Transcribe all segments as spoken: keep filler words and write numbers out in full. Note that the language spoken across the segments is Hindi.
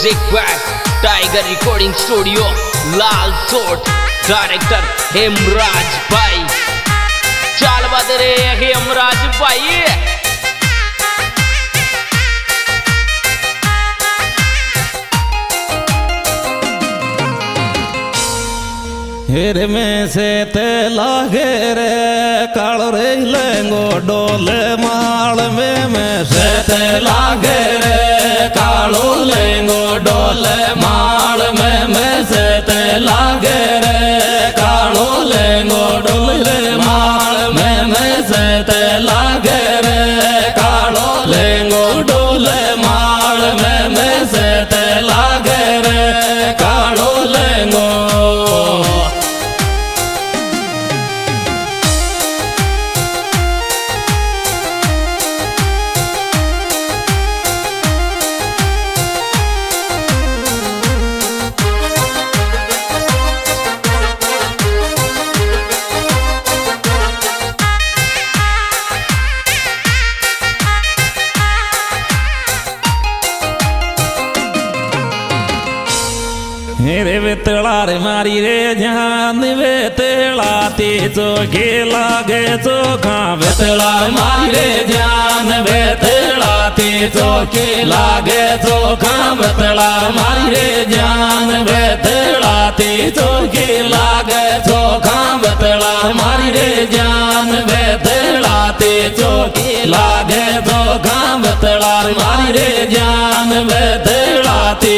Music by tiger recording studio Lalsot, director Hemraj भाई। चाल बदरे हेमराज भाई। हेर में से ते लागे रे काल रे लेंगो डोले माल में में से ते लागे रे कालो लेंगो डोले माल में में से ते लागे रे कालो लेंगो डोले माल में में से ते लागे रे कालो लेंगो डोले माल में में से ते लागे रे कालो लेंगो। रे वेतला रे मारी रे जान वेतला ती चोखे लागे चोखा वेतला मारी रे जान वेतला ती चोखे लागे चोखा वेतला मारी रे जान वेतला ती चोखे लागे चोखा वेतला मारी रे जान वेतला ती चोखे लागे चोखा वेतला मारी रे जान वेतला ती।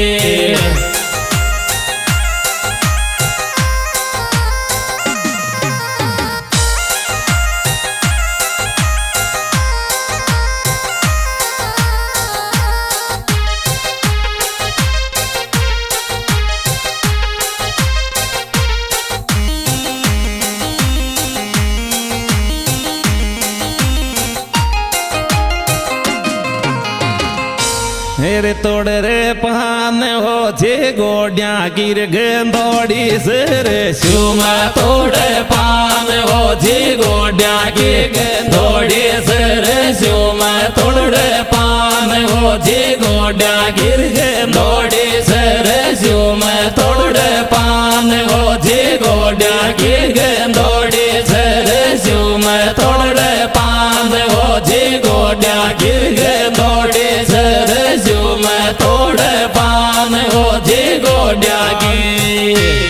रे तोड़ रे पान हो जे गोड्या गिर गेंदोड़ी से रे शुम तोड़े पान हो जे गोड्या गिर गेंदोड़ी से रे शुम तोड़े पान हो जे गोड्या गिर गेंदोड़ी से रे शुम तोड़े पान हो जे गोड्या गिर गेंदोड़ी से रे शुम तोड़े पान हो जे गोड्या गिर गेंदोड़ी से रे मैं तोड़े पान हो जी गोड्या की।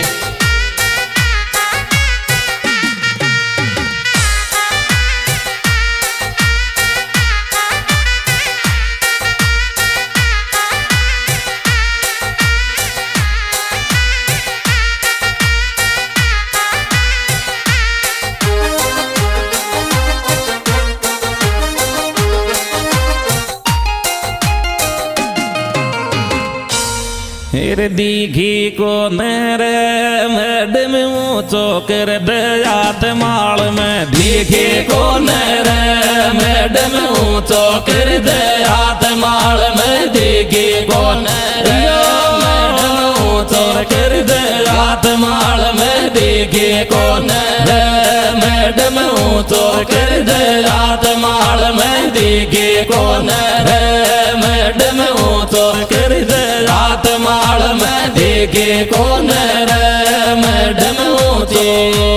दीघी को नेरे मैडम ऊंचो कर दयात माल में दीघी को नेरे मैडम ऊंचो कर दयात माल में दीघी को नेरे मैडम ऊंचो कर दयात माल में दीघी को नेरे मैडम ऊंचो कर दयात माल में दीघी को नेरे मैडम ऊंचो कर दयात माल में देखे कौन रे मैडम ऊंचो।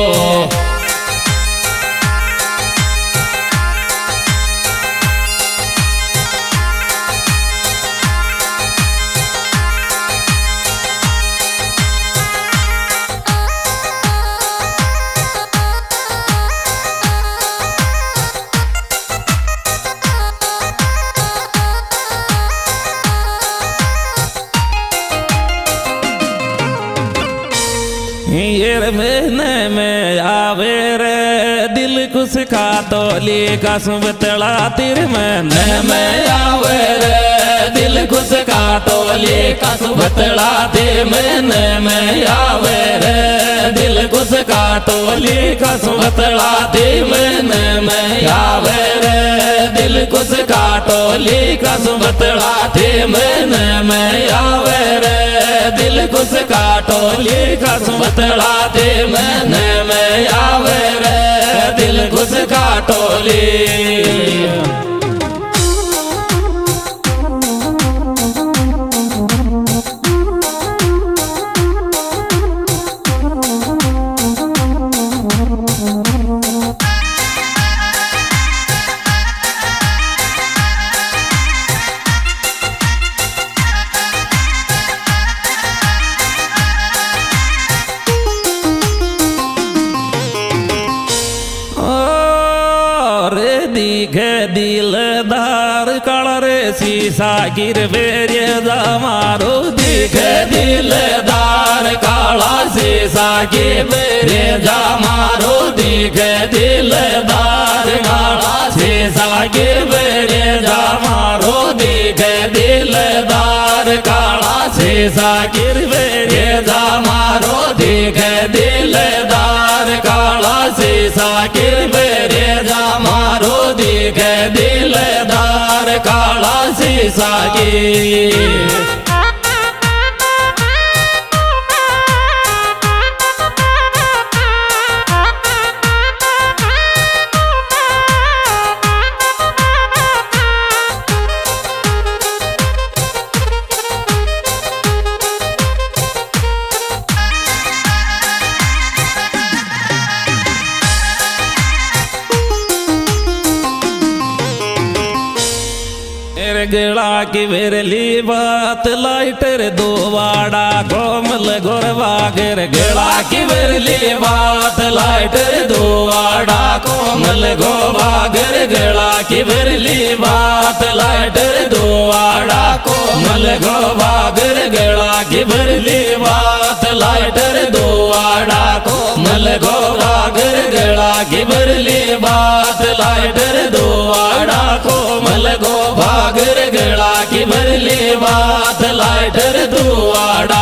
ये महीने में आवे रे दिल कुछ का तोली का सुबतला तिर महीने में आवे रे दिल कुछ का तोली का सुबतला तिर महीने में आवे रे दिल कुछ का तोली का सुबतला तिर महीने में आवे रे दिल कुछ का टोली का सुबतला तिर महीने में आवे रे दिल कुछ का टोली का सुबतला तिर महीने में आवे रे दिल कुछ का टोली। दिखे दिलदार कलरे शीशा गिरवे रे जमारो दिखे दिलदार काला शीशा गिरवे रे जमारो दिखे दिलदार काला शीशा गिरवे रे जमारो दिखे दिलदार काला शीशा गिरवे रे जमारो दिखे दिलदार काला शीशा गिरवे रे जमारो दिखे दिलदार काला शीशा गिर गिला की बेरली बात लाइटर दो वाड़ा कोमल गोरवा गिर गिला की बेरली बात लाइटर दो वाड़ा कोमल गोवा गिर गिला की बेरली बात लाइटर दो वाड़ा कोमल गोवा गिर गिला की बेरली बात लाइटर दो वाड़ा कोमल गोवा गिर गिला की बेरली बात लाइटर दो वाड़ा कोमल गोवा गिर गड़ा की भरली बात लाइटर दुआड़ा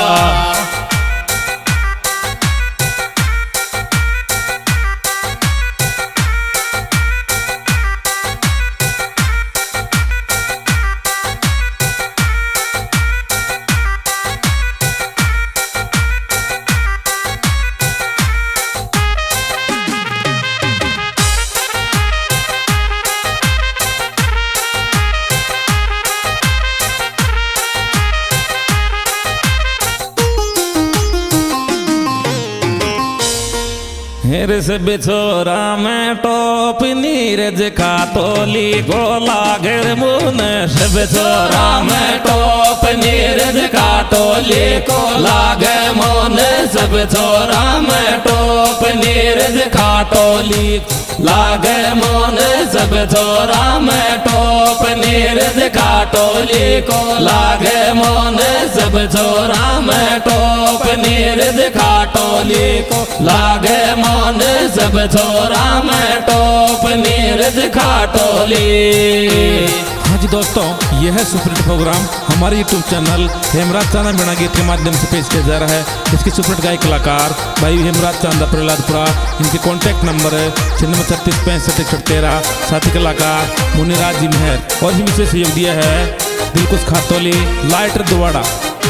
हेर से बिछोरा में टोप नीरज का तोली को लागेर मुन से बिछोरा में टोप नीरज का टोली को लागे मुन से बिछोरा में टोप नीरज का टोली लागे मुन से बिछोरा में टोप नीरज का टोली को लागे मुन से बिछोरा में टोप नीरज का टोली को लागे मन सब छोरा में टोप नीरज खाटोली। हाँ जी दोस्तों, यह है सुपरहिट प्रोग्राम हमारे यूट्यूब चैनल हेमराज चांदा मीणा गीत के माध्यम से पेश किया जा रहा है। इसके सुपरहिट गायक कलाकार भाई हेमराज चांदा प्रहलादपुरा। इनके कॉन्टैक्ट नंबर है छिन्नवे छत्तीस पैंसठ इकसठ तेरह। साथी कलाकार मुनिराज जी मेहर और भी विशेष सहयोग दिया है दिलकुश खातोली लाइटर दुआड़ा।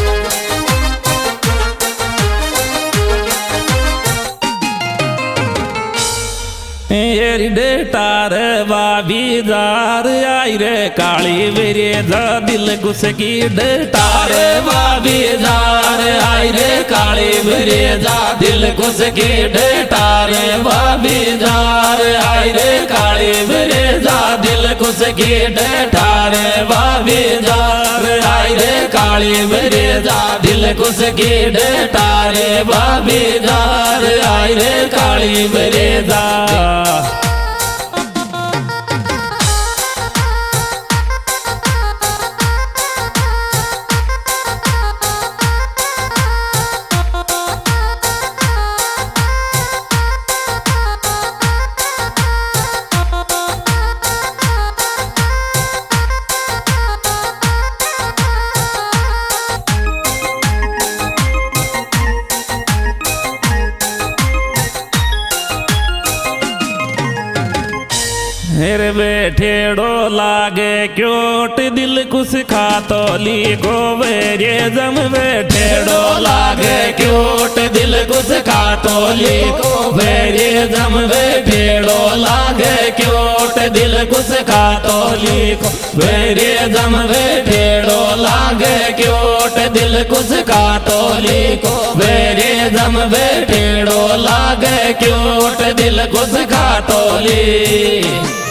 येरी डेटार बाबीदार आई रे काली मेरे जा दिल घुस की डेटार बाबीदार आई रे काली मेरे जा दिल घुस की डेटार बाबीदार आई रे काली मेरे जा दिल घुस की डेटार बाबीदार आई रे काली मेरे जा दिल घुस की डेटार बाबीदार आई रे काली मेरे जा। हेर बैठेड़ो लागे क्योट दिल कुछ खातोली को वेरे जम बैठेड़ो लागे क्योट दिल कुछ खातोली को वेरे जम बैठेड़ो लागे क्योट दिल कुछ खातोली को वेरे जम बैठेड़ो लागे क्योट दिल कुछ खातोली को वेरे जम बैठेड़ो लागे क्योट दिल कुछ खातोली।